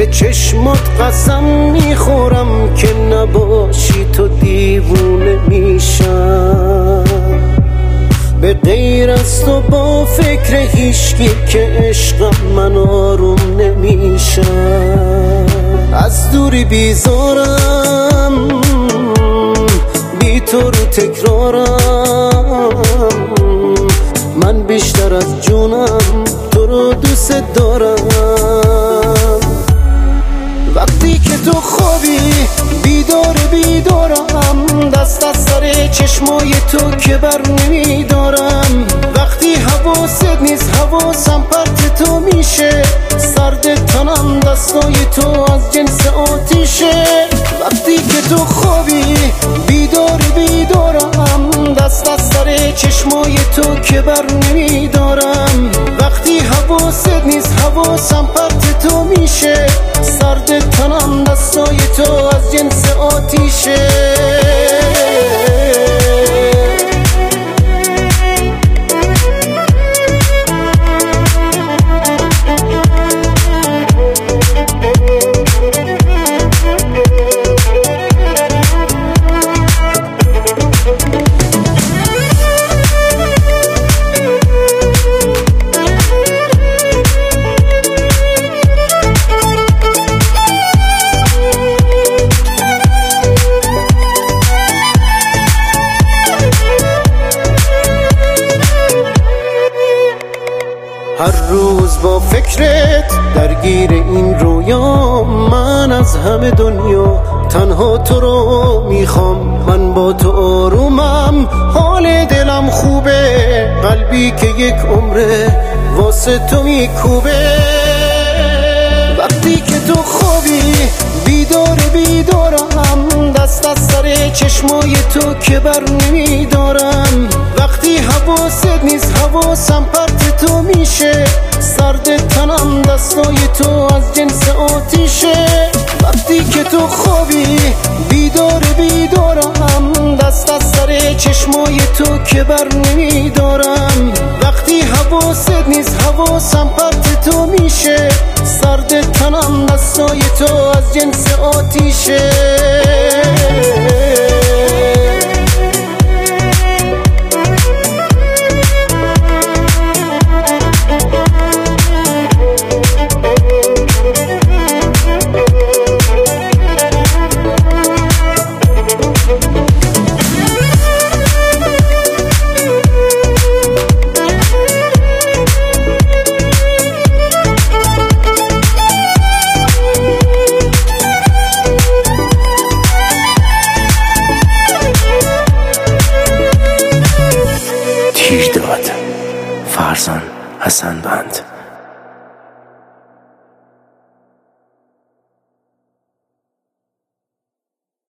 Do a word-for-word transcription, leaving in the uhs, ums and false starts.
به چشمات قسم میخورم که نباشی تو دیوونه میشم، به غیر از تو با فکر هیچکی که عشقم من آروم نمیشم. از دوری بیزارم، بی تو رو تکرارم، من بیشتر از جونم تو رو دوست دارم. وقتی که تو خوابی بیدار بیدارم، دست از سر چشمای تو که بر نمیدارم. وقتی حواست نیست حواسم پرت تو میشه، سرد تنم دستای تو از جنس آتیشه. وقتی که تو خوابی بیدار بیدارم، دست از سر چشمای تو که بر نمیدارم. وقتی حواست نیست حواسم پرت تو میشه، سرد تنم دستای تو از جنس آتیشه. هر روز با فکرت درگیر این رویا، من از همه دنیا تنها تو رو میخوام. من با تو آرومم، حال دلم خوبه، قلبی که یک عمره واسه تو میکوبه. وقتی که تو خوابی بیدار بیدارم، دست از سر چشمای تو که بر نمیدارم. وقتی حواست نیست حواسم پرت تو میشه، سرد تنم دستای تو از جنس آتیشه. وقتی که تو خوابی بیدار بیدارم، دست از سر چشمای تو که بر نمیدارم. وقتی حواست نیست حواسم پرت تو میشه، سرد تنم دستای تو از جنس آتیشه. تیرداد فرزان حسن بند.